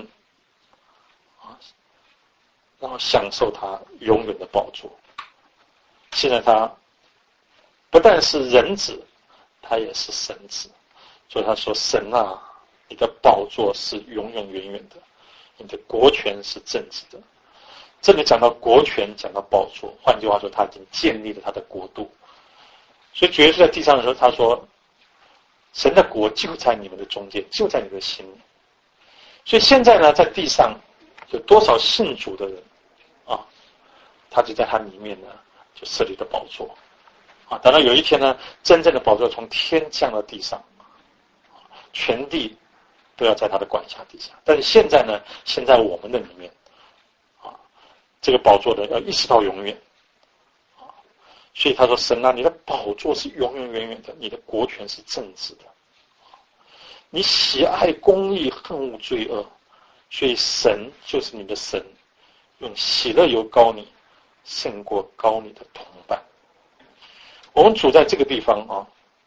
然后享受他永远的宝座。现在他不但是人子，他也是神子。所以他说：神啊，你的宝座是永永远远的，你的国权是正直的。这里讲到国权，讲到宝座，换句话说，他已经建立了他的国度。所以主耶稣在地上的时候，他说：神的国就在你们的中间，就在你的心里。所以现在呢，在地上有多少信主的人啊，他就在他里面呢，就设立了宝座啊。等到有一天呢，真正的宝座从天降到地上，全地都要在他的管辖底下。但是现在呢，现在我们的里面啊，这个宝座的要一直到永远啊。所以他说：神啊，你的宝座是永永远远的，你的国权是正直的，你喜爱公义，恨恶罪恶。所以神就是你的神，用喜乐油膏你，胜过膏你的同伴。我们处在这个地方啊，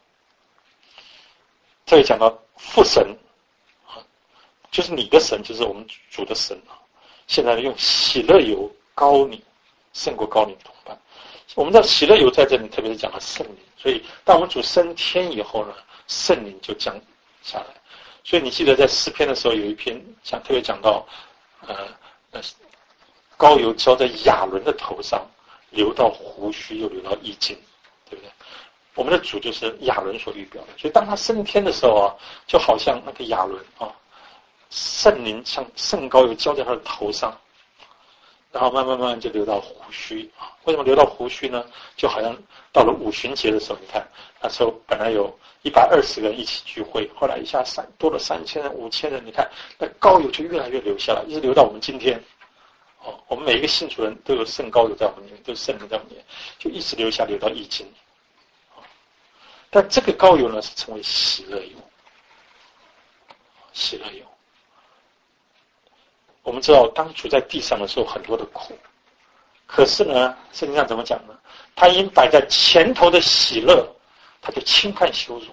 这里讲到父神，就是你的神，就是我们主的神啊。现在用喜乐油膏你，胜过膏你的同伴。我们知道喜乐油在这里特别是讲到圣灵，所以当我们主升天以后呢，圣灵就降下来。所以你记得在诗篇的时候有一篇讲特别讲到，呃，膏油浇在亚伦的头上，流到胡须，又流到衣襟，对不对？我们的主就是亚伦所预表的。所以当他升天的时候啊，就好像那个亚伦啊，圣灵像圣膏油浇在他的头上，然后慢慢慢慢就流到胡须啊。为什么流到胡须呢？就好像到了五旬节的时候，你看那时候本来有一百二十个人一起聚会，后来一下三多了三千人、五千人，你看那膏油就越来越流下来，一直流到我们今天。哦，我们每一个信主人都有圣膏油在我们里面，都是圣灵在我们里面，就一直流下流到衣襟。但这个膏油呢，是称为喜乐油，喜乐油。 我们知道，当主在地上的时候，很多的苦。可是呢，圣经上怎么讲呢？他因摆在前头的喜乐，他就轻看羞辱。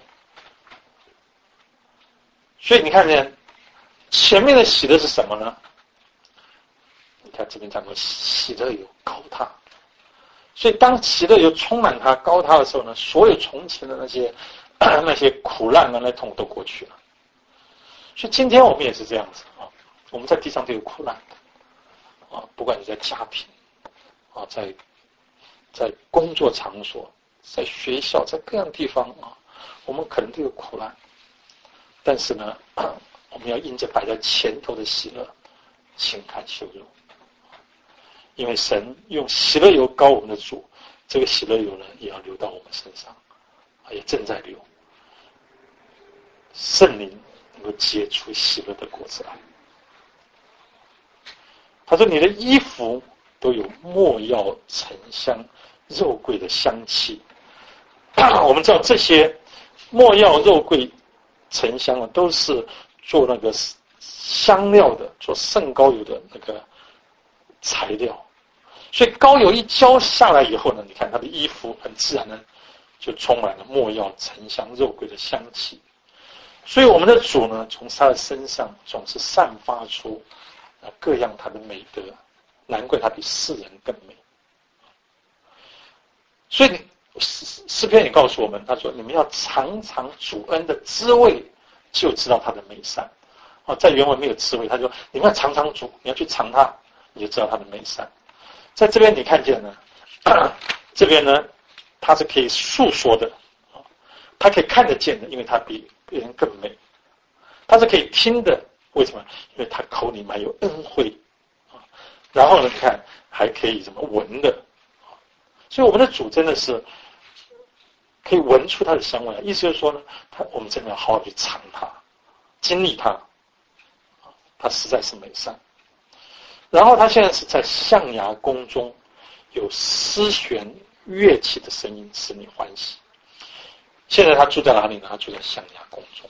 所以你看见前面的喜乐是什么呢？你看这边讲的喜乐有高他。所以当喜乐有充满他、高他的时候呢，所有从前的那些那些苦难啊、那痛都过去了。所以今天我们也是这样子啊，我们在地上都有苦难的啊，不管你在家庭啊，在在工作场所、在学校、在各样地方啊，我们可能都有苦难。但是呢，我们要因着摆在前头的喜乐，轻看羞辱。因为神用喜乐油膏我们的主，这个喜乐油呢，也要流到我们身上，也正在流。圣灵能够结出喜乐的果子来。他说：“你的衣服都有没药、沉香、肉桂的香气。”我们知道这些没药、肉桂、沉香啊，都是做那个香料的，做圣膏油的那个材料。所以膏油一浇下来以后呢，你看他的衣服很自然的就充满了没药、沉香、肉桂的香气。所以我们的主呢，从他的身上总是散发出各样他的美德，难怪他比世人更美。所以诗篇也告诉我们，他说：“你们要尝尝主恩的滋味，就知道他的美善。”啊，在原文没有滋味，他说：“你们要尝尝主，你要去尝它，你就知道他的美善。”在这边你看见呢，这边呢，它是可以诉说的，它可以看得见的，因为它比别人更美。它是可以听的，为什么？因为它口里满有恩惠。然后呢，你看还可以怎么闻的？所以我们的主真的是可以闻出它的香味来。意思就是说呢，他我们真的要好好去尝它，经历它，它实在是美善。然后他现在是在象牙宫中，有丝弦乐器的声音使你欢喜。现在他住在哪里呢？他住在象牙宫中。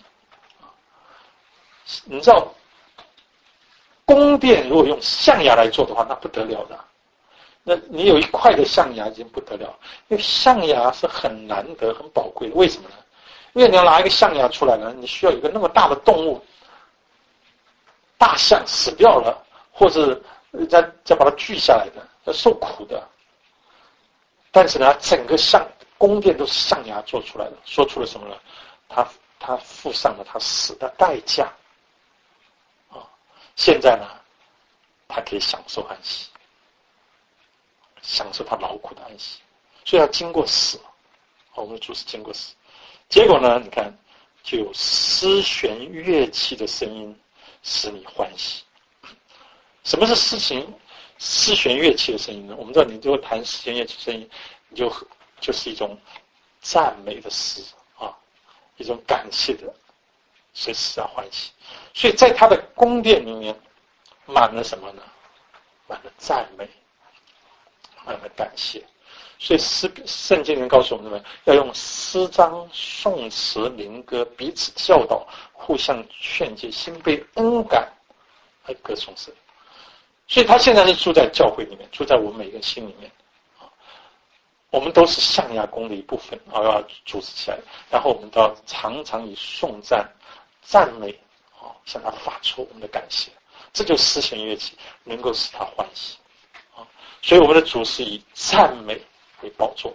你知道，宫殿如果用象牙来做的话，那不得了的。那你有一块的象牙已经不得了，因为象牙是很难得、很宝贵的。为什么呢？因为你要拿一个象牙出来呢，你需要有一个那么大的动物，大象死掉了，或者再再把它锯下来的，要受苦的。但是呢，整个象宫殿都是象牙做出来的，说出了什么呢？他他付上了他死的代价啊！现在呢，他可以享受安息，享受他劳苦的安息，所以要经过死。我们的主是经过死，结果呢，你看就有丝弦乐器的声音使你欢喜。什么是丝弦丝弦乐器的声音呢？我们知道，你如果弹丝弦乐器声音，你就就是一种赞美的诗啊，一种感谢的，所以使他欢喜。所以在他的宫殿里面满了什么呢？满了赞美，满了感谢。所以诗圣经里面告诉我们，要用诗章、颂词、灵歌彼此教导，互相劝诫，心被恩感来歌颂神。所以他现在是住在教会里面，住在我们每个人心里面。我们都是象牙宫的一部分，啊，要组织起来，然后我们都要常常以颂赞、赞美，啊，向他发出我们的感谢。这就是丝弦乐器能够使他欢喜，啊，所以我们的主是以赞美为宝座。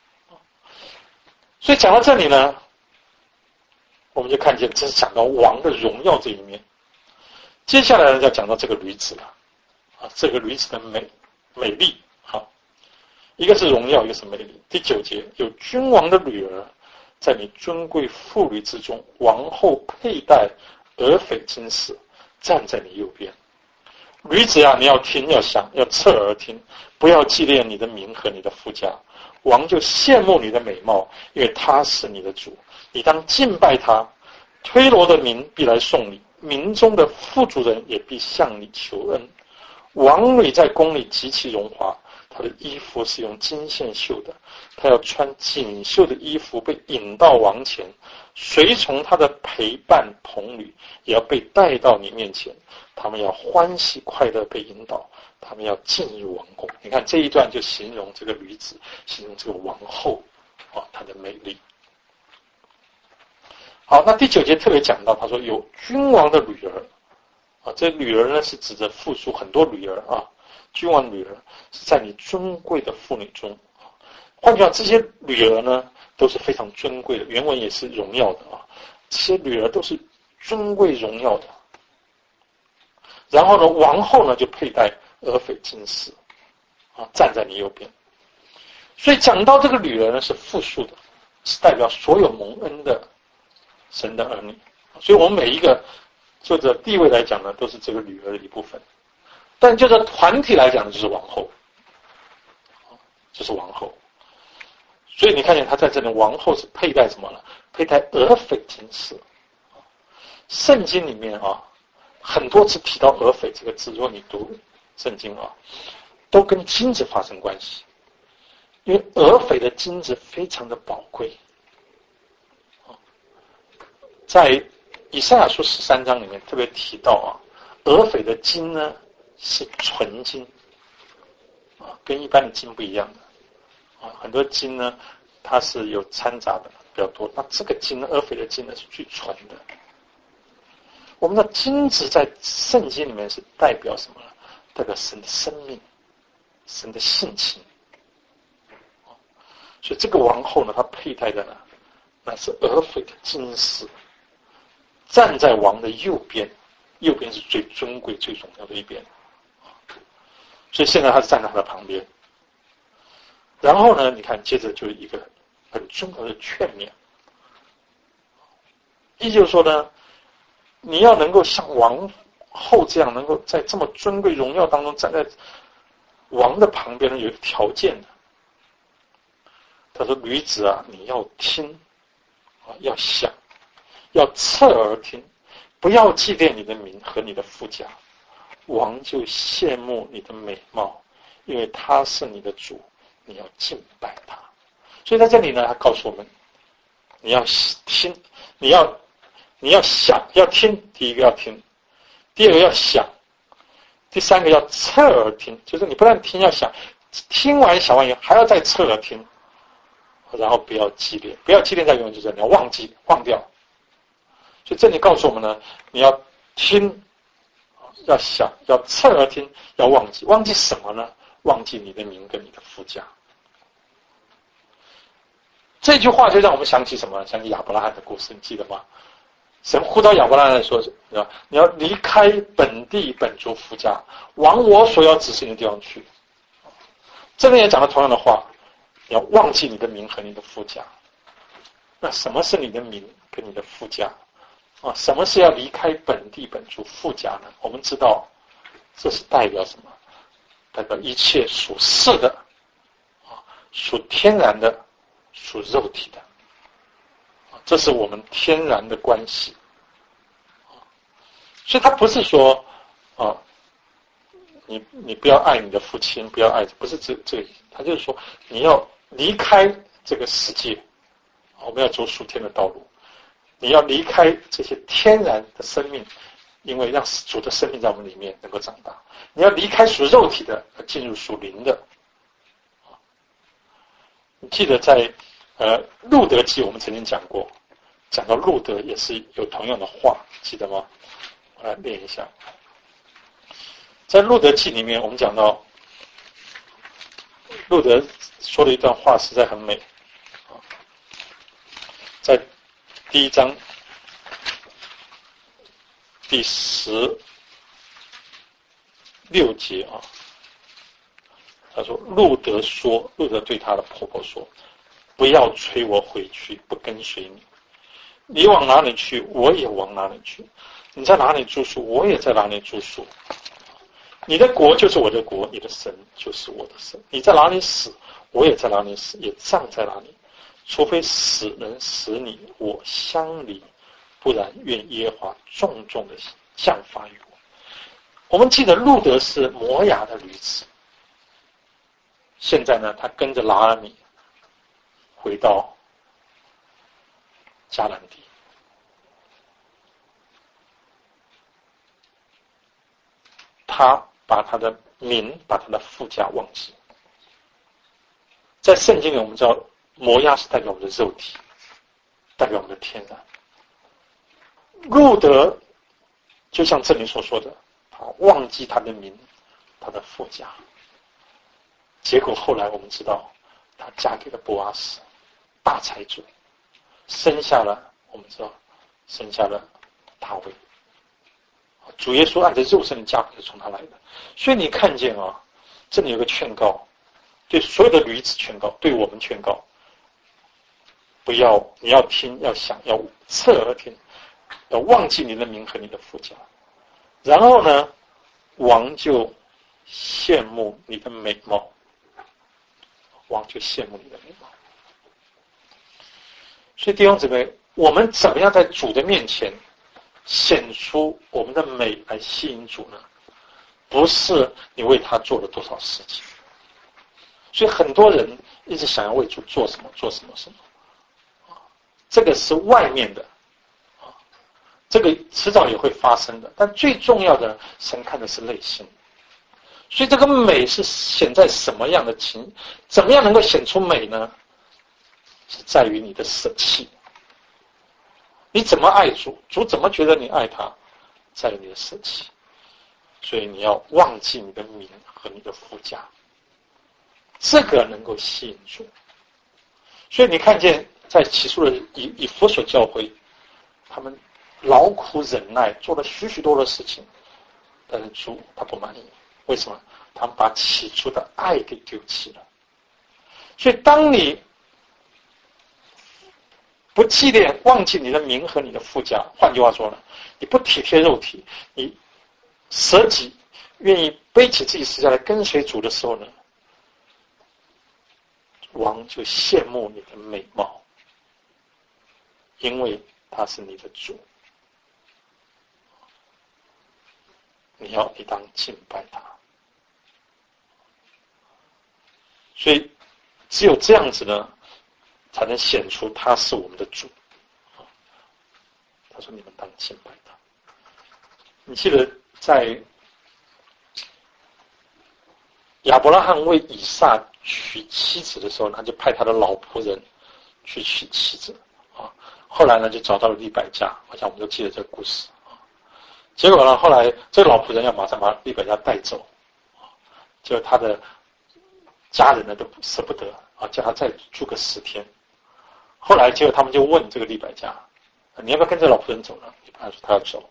所以讲到这里呢，我们就看见这是讲到王的荣耀这一面。接下来呢，要讲到这个女子了。啊，这个女子的美美丽，好，一个是荣耀，一个是美丽。第九节，有君王的女儿，在你尊贵妇女之中，王后佩戴俄斐金饰，站在你右边。女子啊，你要听，要想，要侧耳听，不要纪念你的名和你的夫家。王就羡慕你的美貌，因为他是你的主，你当敬拜他。推罗的民必来送你，民中的富足人也必向你求恩。王女在宫里极其荣华， 她的衣服是用金线绣的，她要穿锦绣的衣服被引到王前，随从她的陪伴童女也要被带到你面前，他们要欢喜快乐被引导，他们要进入王宫。你看这一段就形容这个女子，形容这个王后啊，她的美丽。好，那第九节特别讲到，他说有君王的女儿啊，这女儿呢是指着复数很多女儿啊，君王女儿是在你尊贵的妇女中。换句话，这些女儿呢都是非常尊贵的，原文也是荣耀的啊，这些女儿都是尊贵荣耀的。然后呢，王后呢就佩戴俄斐金丝啊，站在你右边。所以讲到这个女儿呢是复数的，是代表所有蒙恩的神的儿女。所以我们每一个就这地位来讲呢，都是这个女儿的一部分。但就这团体来讲呢，就是王后，就是王后。所以你看见她在这里，王后是佩戴什么呢？佩戴俄斐金丝。圣经里面啊，很多次提到俄斐这个字，如果你读圣经啊，都跟金子发生关系，因为俄斐的金子非常的宝贵。在以赛亚书十三章里面特别提到啊，俄斐的金呢是纯金啊，跟一般的金不一样的啊，很多金呢它是有掺杂的比较多，那这个金俄斐的金呢是最纯的。我们的金子在圣经里面是代表什么呢？代表神的生命，神的性情。所以这个王后呢，她佩戴的呢，那是俄斐的金丝，站在王的右边，右边是最尊贵、最重要的一边。所以现在她是站在他的旁边。然后呢，你看，接着就是一个很重要的劝勉，也就是说呢，你要能够像王后这样，能够在这么尊贵荣耀当中站在王的旁边呢，有一个条件的。他说：“女子啊，你要听啊，要想，要侧耳听，不要纪念你的名和你的富家。王就羡慕你的美貌，因为他是你的主，你要敬拜他。”所以在这里呢，他告诉我们，你要听，你要你要想，要听。第一个要听，第二个要想，第三个要侧耳听，就是你不但听要想，听完想完以后还要再侧耳听。然后不要纪念，不要纪念在原文就是你要忘记忘掉。所以这里告诉我们呢，你要听，要想，要侧耳听，要忘记。忘记什么呢？忘记你的名跟你的富家。这句话就让我们想起什么？想起亚伯拉罕的故事，你记得吗？神呼召亚伯拉罕说：“你要离开本地本族富家，往我所要指示你的地方去。”这边也讲了同样的话。你要忘记你的名和你的富家。那什么是你的名跟你的富家啊？什么是要离开本地本族富家呢？我们知道，这是代表什么？代表一切属世的啊，属天然的，属肉体的啊，这是我们天然的关系啊。所以他不是说啊，你你不要爱你的父亲，不要爱，不是这这个意思。他就是说，你要离开这个世界，我们要走属天的道路。你要离开这些天然的生命，因为让主的生命在我们里面能够长大。你要离开属肉体的，进入属灵的。你记得在呃路德记我们曾经讲过，讲到路德也是有同样的话，记得吗？我来念一下。在路德记里面，我们讲到路德说了一段话，实在很美。在第一章第十六节啊，他说：“路德说，路德对他的婆婆说，不要催我回去，不跟随你。你往哪里去，我也往哪里去；你在哪里住宿，我也在哪里住宿。你的国就是我的国，你的神就是我的神。你在哪里死，我也在哪里死，也葬在哪里。除非死能使你我相离，不然愿耶和华重重的降罚于我。”我们记得路德是摩押的女子， 现在呢，他跟着拿俄米回到迦南地。他把他的民，把他的父家忘记。在圣经里，我们知道摩押是代表我们的肉体，代表我们的天然。路德就像这里所说的，他忘记他的民，他的父家。结果后来我们知道，他嫁给了波阿斯，大财主，生下了我们知道，生下了大卫。主耶稣按着肉身的家谱是从他来的，所以你看见啊，这里有个劝告，对所有的女子劝告，对我们劝告，不要，你要听，要想，要侧耳听，要忘记你的名和你的父家。然后呢，王就羡慕你的美貌，王就羡慕你的美貌。所以弟兄姊妹，我们怎么样在主的面前显出我们的美来吸引主呢？不是你为他做了多少事情。所以很多人一直想要为主做什么做什么什么，这个是外面的，这个迟早也会发生的。但最重要的，神看的是内心。所以这个美是显在什么样的情，怎么样能够显出美呢？是在于你的舍弃。你怎么爱主，主怎么觉得你爱他，在于你的舍弃。所以你要忘记你的名和你的父家，这个能够吸引主。所以你看见在起初的以以弗所教会，他们劳苦忍耐，做了许许多的事情，但是主他不满意。为什么？他们把起初的爱给丢弃了。所以当你不纪念、忘记你的名和你的父家，换句话说呢，你不体贴肉体，你舍己，愿意背起自己十字架来跟随主的时候呢，王就羡慕你的美貌，因为他是你的主，你要你当敬拜他。所以只有这样子呢，才能显出他是我们的主。他说你们当敬拜他。你记得在亚伯拉罕为以撒娶妻子的时候，他就派他的老仆人去娶妻子啊。后来呢，就找到了利百加，好像我们都记得这个故事啊。结果呢，后来这个老仆人要马上把利百加带走啊，结果他的家人呢都舍不得啊，叫他再住个十天。后来结果他们就问这个利百加，你要不要跟着老仆人走呢？利百加说他要走，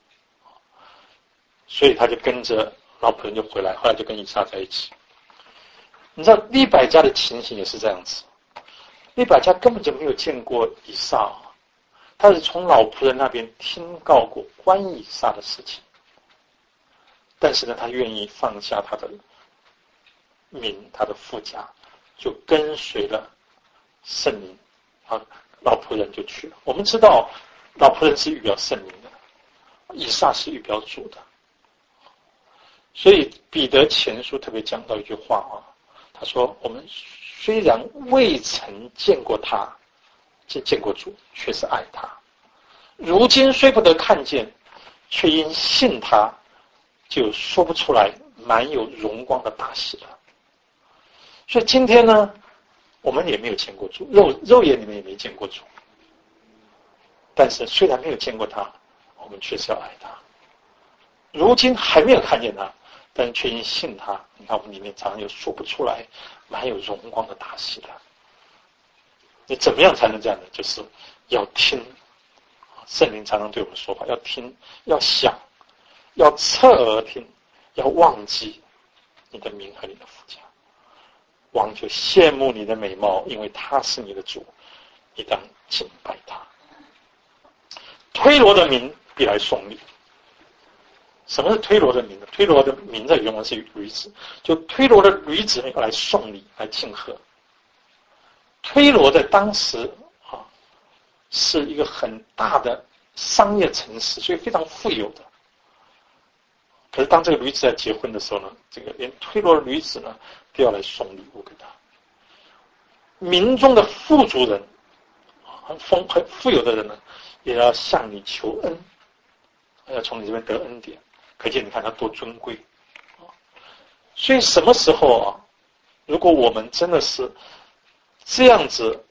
所以他就跟着老仆人就回来，后来就跟以撒在一起。你知道利百加的情形也是这样子，利百加根本就没有见过以撒，他是从老仆人那边听告过关于以撒的事情，但是呢，他愿意放下他的名，他的父家，就跟随了圣灵啊，老仆人就去了。我们知道老仆人是预表圣灵的，以撒是预表主的。所以彼得前书特别讲到一句话啊，他说我们虽然未曾见过他，见见过主，却是爱他。如今虽不得看见，却因信他，就说不出来满有荣光的大喜了。所以今天呢，我们也没有见过主，肉肉眼里面也没见过主，但是虽然没有见过他，我们确实要爱他。如今还没有看见他，但是却因信他，你看我们里面常常有说不出来满有荣光的大喜的。你怎么样才能这样呢？就是要听圣灵常常对我们说话，要听，要想，要侧耳听，要忘记你的名和你的父家。王就羡慕你的美貌，因为他是你的主，你当敬拜他。推罗的民必来送礼。什么是推罗的民呢？推罗的民在原文是驴子，就推罗的驴子要来送礼，来庆贺。推罗在当时啊是一个很大的商业城市，所以非常富有的。可是当这个驴子在结婚的时候呢，这个连推罗的驴子呢， 都要来送礼物给他。民中的富足人，很丰很富有的人呢，也要向你求恩，要从你这边得恩典。可见你看他多尊贵。所以什么时候啊，如果我们真的是这样子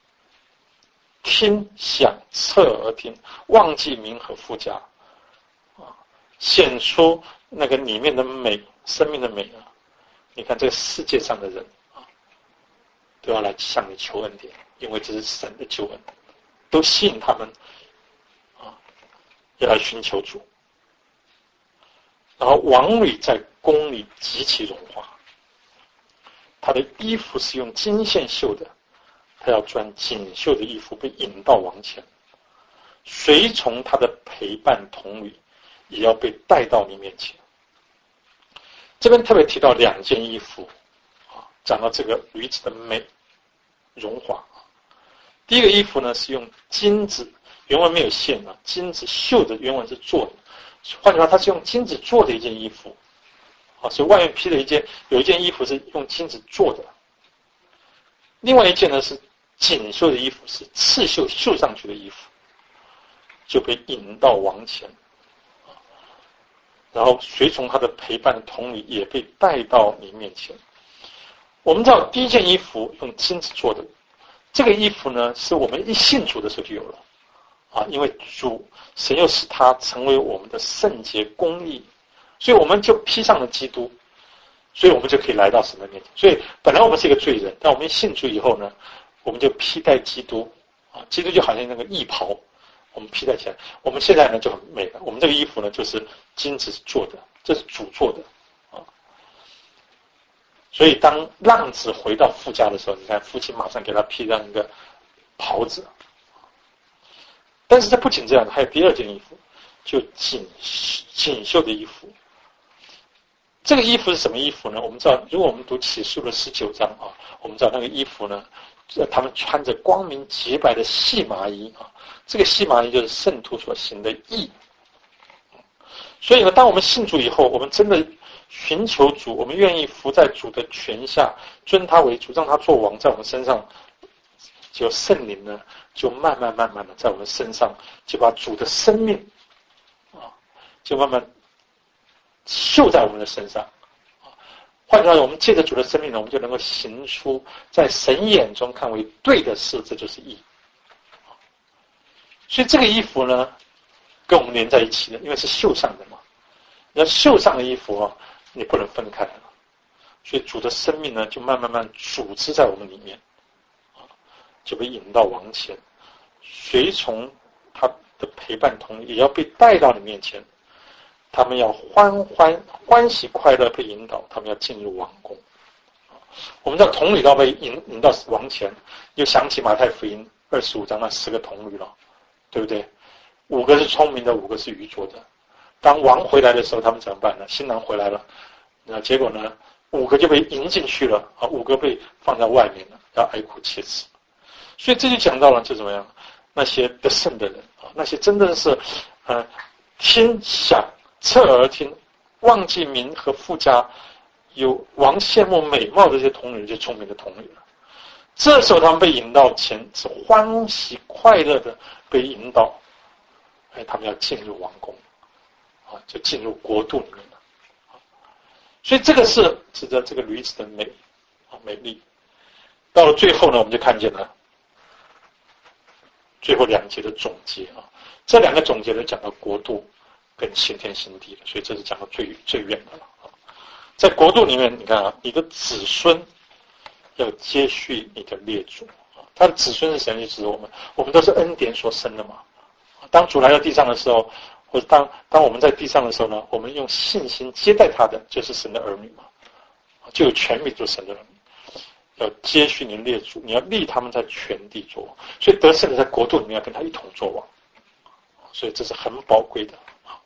听想侧而听，忘记名和富家啊，显出那个里面的美，生命的美啊，你看这个世界上的人啊，都要来向你求恩典，因为这是神的救恩，都吸引他们啊，要来寻求主。然后王女在宫里极其荣华，她的衣服是用金线绣的，她要穿锦绣的衣服被引到王前，随从她的陪伴童女也要被带到你面前。这边特别提到两件衣服啊，讲到这个女子的美荣华。第一个衣服呢是用金子，原文没有线啊，金子绣的，原文是做的。换句话，它是用金子做的一件衣服，啊，所以外面披了一件，有一件衣服是用金子做的，另外一件呢是锦绣的衣服，是刺绣绣上去的衣服，就被引到王前，然后随从他的陪伴的童女也被带到你面前。我们知道第一件衣服用金子做的，这个衣服呢是我们一信主的时候就有了。啊，因为主神又使他成为我们的圣洁公义，所以我们就披上了基督，所以我们就可以来到神的面前。所以本来我们是一个罪人，但我们信主以后呢，我们就披戴基督啊，基督就好像那个义袍，我们披戴起来。我们现在呢就很美了，我们这个衣服呢就是金子做的，这是主做的啊。所以当浪子回到父家的时候，你看父亲马上给他披上一个袍子。但是这不仅这样，还有第二件衣服，就锦锦绣的衣服。这个衣服是什么衣服呢？我们知道，如果我们读启示录的十九章啊，我们知道那个衣服呢，他们穿着光明洁白的细麻衣啊，这个细麻衣就是圣徒所行的义。所以呢，当我们信主以后，我们真的寻求主，我们愿意服在主的权下，尊他为主，让他做王在我们身上。就圣灵呢，就慢慢慢慢的在我们身上，就把主的生命啊，就慢慢绣在我们的身上。换句话说，我们借着主的生命呢，我们就能够行出在神眼中看为对的事，这就是义。所以这个衣服呢，跟我们连在一起的，因为是绣上的嘛。要绣上的衣服啊，你不能分开了。所以主的生命呢，就慢慢慢组织在我们里面。就被引到王前，随从他的陪伴童女也要被带到你面前，他们要欢欢欢喜快乐被引导，他们要进入王宫。我们知道童女要被引引到王前，又想起马太福音二十五章那十个童女了，对不对？五个是聪明的，五个是愚拙的。当王回来的时候，他们怎么办呢？新郎回来了，那结果呢？五个就被迎进去了啊，五个被放在外面了，要哀哭切齿。所以这就讲到了，就怎么样？那些得胜的人啊，那些真的是，呃，听想侧耳听，忘记名和富家，有王羡慕美貌的这些童女，就聪明的童女了。这时候他们被引到前，是欢喜快乐的被引导，哎，他们要进入王宫，啊，就进入国度里面了。所以这个是指着这个女子的美啊，美丽。到了最后呢，我们就看见了。最后两节的总结啊，这两个总结都讲到国度跟新天新地了，所以这是讲到最最远的了啊。在国度里面，你看啊，你的子孙要接续你的列祖啊，他的子孙是神，就指我们，我们都是恩典所生的嘛。当主来到地上的时候，或者当当我们在地上的时候呢，我们用信心接待他的，就是神的儿女嘛，就有权柄做神的儿女。要接续你列祖，你要立他们在全地做王，所以得胜的在国度里面要跟他一同做王，所以这是很宝贵的。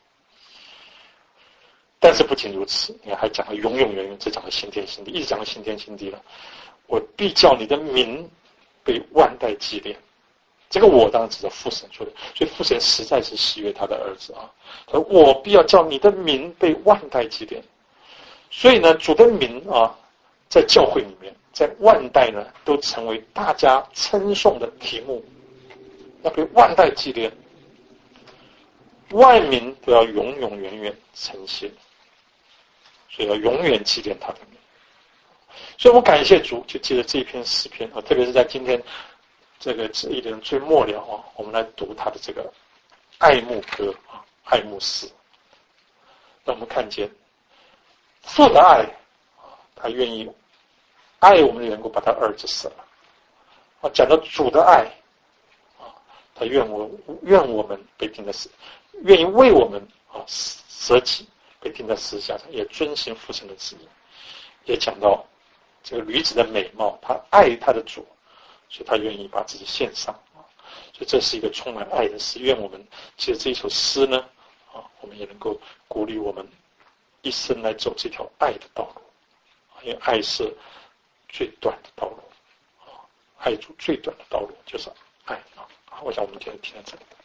但是不仅如此，你看还讲了永永远远，这讲了新天新地，一直讲到新天新地了。我必叫你的名被万代纪念。这个我当然指着父神说的，所以父神实在是喜悦他的儿子啊。他说我必要叫你的名被万代纪念。所以呢，主的名啊。 在教会里面，在万代呢，都成为大家称颂的题目，要被万代纪念，万民都要永永远远呈现，所以要永远纪念他的名。所以我感谢主，就借着这一篇诗篇啊，特别是在今天这个这一年最末了啊，我们来读他的这个爱慕歌啊，爱慕诗，让我们看见父的爱，他愿意爱我们的缘故，把他儿子舍了啊。讲到主的爱啊，他愿我愿我们被钉在十，愿意为我们啊舍己，被钉在十字架上，也遵行父神的旨意。也讲到这个女子的美貌，她爱她的主，所以她愿意把自己献上啊。所以这是一个充满爱的诗。愿我们借着这一首诗呢啊，我们也能够鼓励我们一生来走这条爱的道路，因为爱是最短的道路，爱主最短的道路就是爱啊。我想我们今天听到这里。